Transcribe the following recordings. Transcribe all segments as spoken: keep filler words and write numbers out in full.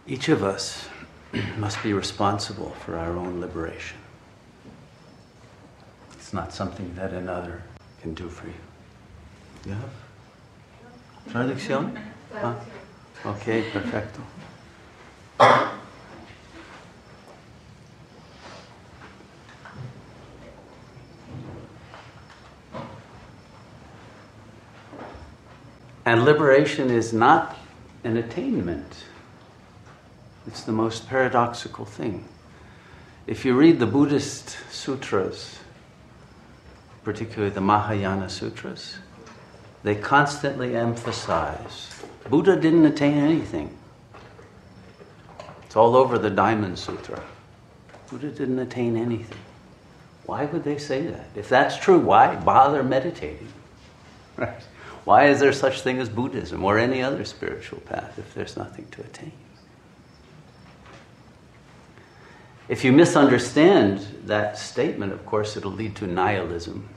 Each of us must be responsible for our own liberation. It's not something that another can do for you. You have? Traducción? Ah, ok, perfecto. And liberation is not an attainment. It's the most paradoxical thing. If you read the Buddhist sutras, particularly the Mahayana sutras, they constantly emphasize Buddha didn't attain anything. It's all over the Diamond Sutra. Buddha didn't attain anything. Why would they say that? If that's true, why bother meditating? Right? Why is there such thing as Buddhism or any other spiritual path if there's nothing to attain? If you misunderstand that statement, of course, it'll lead to nihilism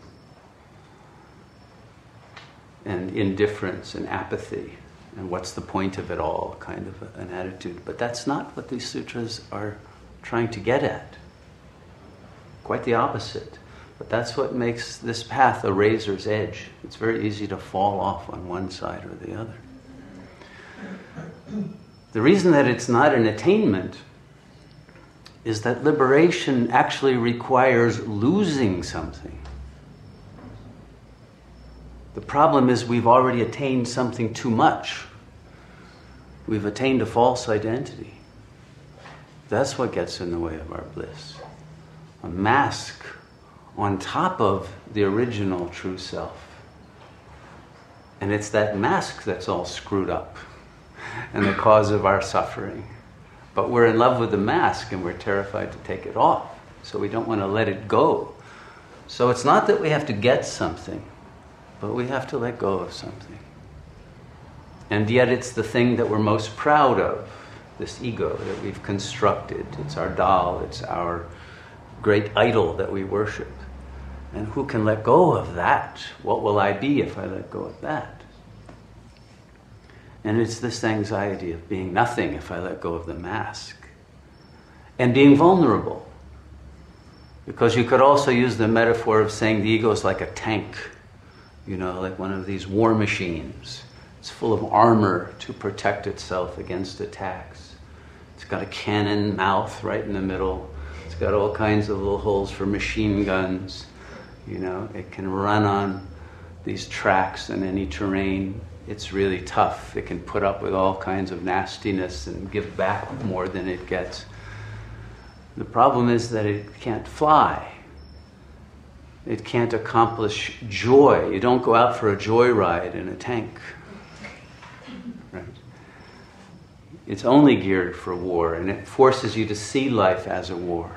and indifference and apathy. And what's the point of it all, kind of an attitude. But that's not what these sutras are trying to get at. Quite the opposite. But that's what makes this path a razor's edge. It's very easy to fall off on one side or the other. The reason that it's not an attainment is that liberation actually requires losing something. The problem is we've already attained something too much. We've attained a false identity. That's what gets in the way of our bliss. A mask on top of the original true self. And it's that mask that's all screwed up and the cause of our suffering. But we're in love with the mask and we're terrified to take it off. So we don't want to let it go. So it's not that we have to get something, but we have to let go of something. And yet it's the thing that we're most proud of, this ego that we've constructed. It's our doll, it's our great idol that we worship. And who can let go of that? What will I be if I let go of that? And it's this anxiety of being nothing if I let go of the mask. And being vulnerable. Because you could also use the metaphor of saying the ego is like a tank. You know, like one of these war machines. It's full of armor to protect itself against attacks. It's got a cannon mouth right in the middle. It's got all kinds of little holes for machine guns. You know, it can run on these tracks in any terrain. It's really tough. It can put up with all kinds of nastiness and give back more than it gets. The problem is that it can't fly. It can't accomplish joy. You don't go out for a joyride in a tank. Right? It's only geared for war, and it forces you to see life as a war.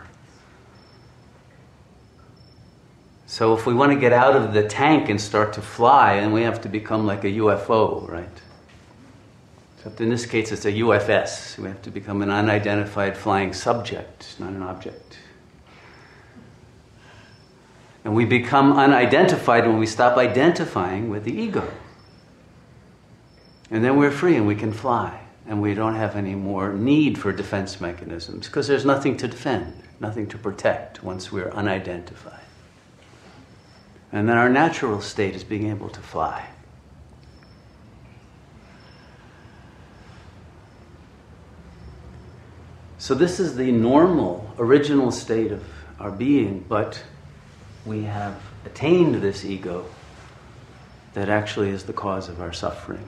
So if we want to get out of the tank and start to fly, then we have to become like a U F O, right? Except in this case, it's a U F S. We have to become an unidentified flying subject, not an object. And we become unidentified when we stop identifying with the ego. And then we're free and we can fly. And we don't have any more need for defense mechanisms because there's nothing to defend, nothing to protect once we're unidentified. And then our natural state is being able to fly. So this is the normal, original state of our being, but we have attained this ego that actually is the cause of our suffering.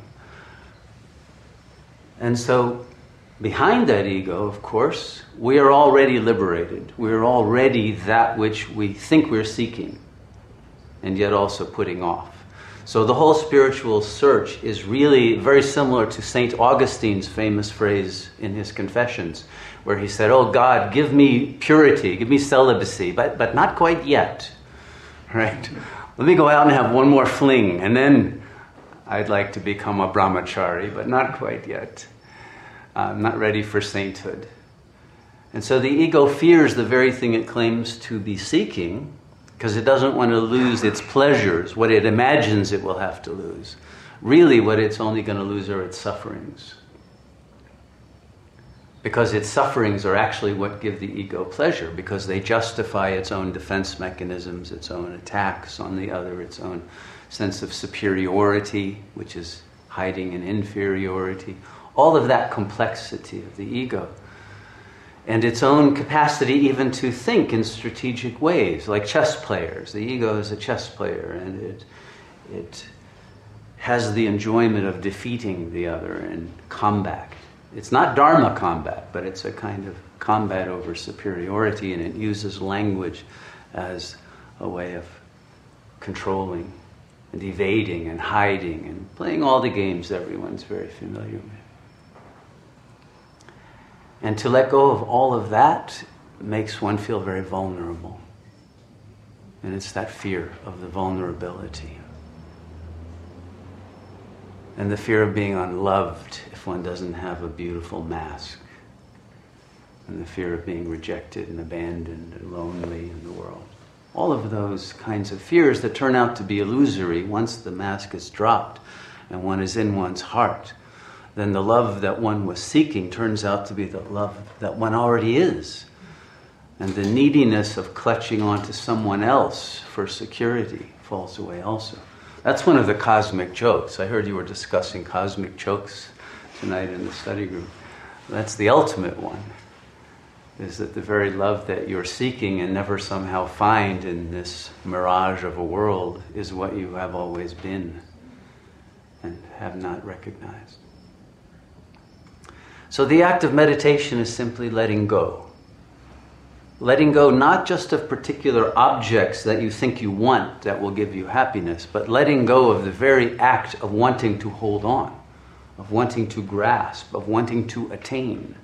And so behind that ego, of course, we are already liberated. We are already that which we think we're seeking, and yet also putting off. So the whole spiritual search is really very similar to Saint Augustine's famous phrase in his Confessions, where he said, "Oh God, give me purity, give me celibacy, but, but not quite yet." Right? Let me go out and have one more fling, and then I'd like to become a brahmachari, but not quite yet. I'm not ready for sainthood. And so the ego fears the very thing it claims to be seeking, because it doesn't want to lose its pleasures, what it imagines it will have to lose. Really, what it's only going to lose are its sufferings. because its sufferings are actually what give the ego pleasure, because they justify its own defense mechanisms, its own attacks on the other, its own sense of superiority, which is hiding in inferiority, all of that complexity of the ego. And its own capacity even to think in strategic ways, like chess players. The ego is a chess player, and it it has the enjoyment of defeating the other in combat. It's not dharma combat, but it's a kind of combat over superiority, and it uses language as a way of controlling and evading and hiding and playing all the games everyone's very familiar with. And to let go of all of that makes one feel very vulnerable. And it's that fear of the vulnerability. And the fear of being unloved if one doesn't have a beautiful mask. And the fear of being rejected and abandoned and lonely in the world. All of those kinds of fears that turn out to be illusory once the mask is dropped and one is in one's heart. Then the love that one was seeking turns out to be the love that one already is. And the neediness of clutching onto someone else for security falls away also. That's one of the cosmic jokes. I heard you were discussing cosmic jokes tonight in the study group. That's the ultimate one, is that the very love that you're seeking and never somehow find in this mirage of a world is what you have always been and have not recognized. So the act of meditation is simply letting go. Letting go not just of particular objects that you think you want that will give you happiness, but letting go of the very act of wanting to hold on, of wanting to grasp, of wanting to attain.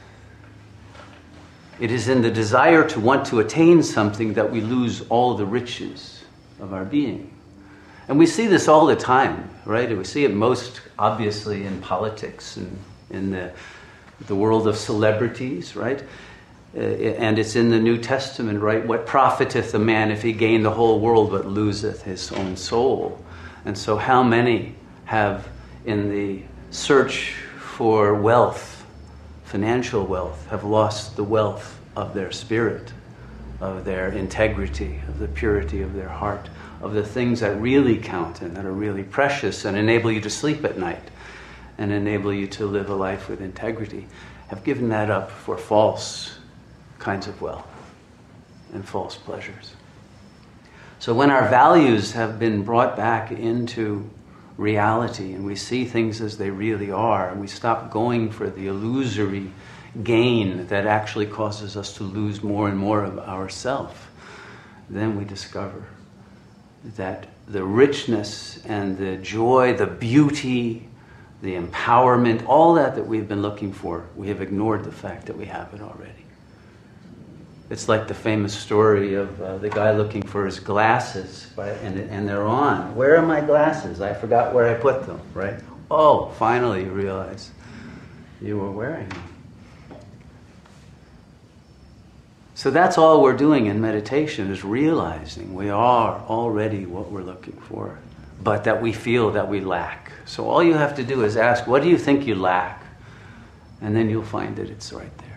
It is in the desire to want to attain something that we lose all the riches of our being. And we see this all the time, right? We see it most obviously in politics and in the, the world of celebrities, right? Uh, and it's in the New Testament, right? What profiteth a man if he gain the whole world but loseth his own soul? And so how many have, in the search for wealth, financial wealth, have lost the wealth of their spirit, of their integrity, of the purity of their heart, of the things that really count and that are really precious and enable you to sleep at night and enable you to live a life with integrity, have given that up for false kinds of wealth and false pleasures. So when our values have been brought back into reality and we see things as they really are, and we stop going for the illusory gain that actually causes us to lose more and more of ourself, then we discover that the richness and the joy, the beauty, the empowerment, all that that we've been looking for, we have ignored the fact that we have it already. It's like the famous story of uh, the guy looking for his glasses, right? and, and they're on. Where are my glasses? I forgot where I put them, right? Oh, finally you realize you were wearing them. So that's all we're doing in meditation, is realizing we are already what we're looking for, but that we feel that we lack. So all you have to do is ask, what do you think you lack? And then you'll find that it's right there.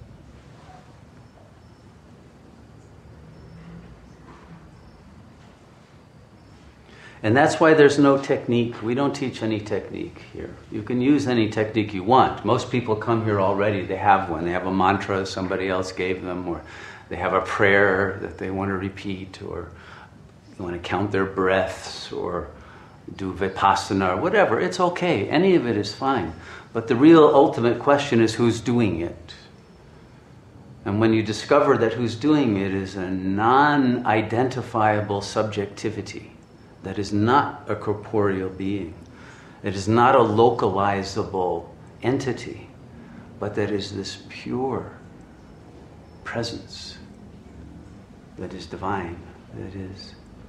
And that's why there's no technique. We don't teach any technique here. You can use any technique you want. Most people come here already, they have one. They have a mantra somebody else gave them, or they have a prayer that they want to repeat, or they want to count their breaths, or do vipassana, or whatever. It's okay. Any of it is fine. But the real ultimate question is who's doing it. And when you discover that who's doing it is a non-identifiable subjectivity, that is not a corporeal being. It is not a localizable entity, but that is this pure presence that is divine, that is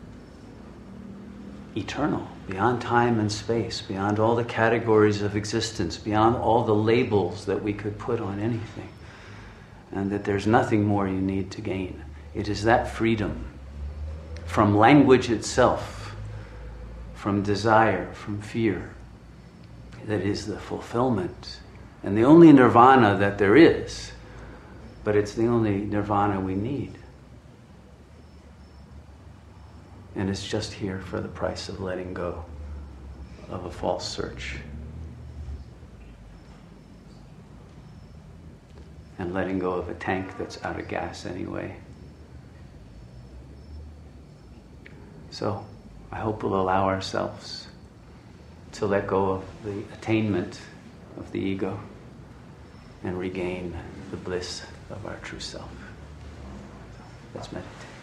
eternal, beyond time and space, beyond all the categories of existence, beyond all the labels that we could put on anything, and that there's nothing more you need to gain. It is that freedom from language itself, from desire, from fear, that is the fulfillment And the only nirvana that there is, but it's the only nirvana we need. And it's just here for the price of letting go of a false search. And letting go of a tank that's out of gas anyway. So, I hope we'll allow ourselves to let go of the attainment of the ego and regain the bliss of our true self. Let's meditate.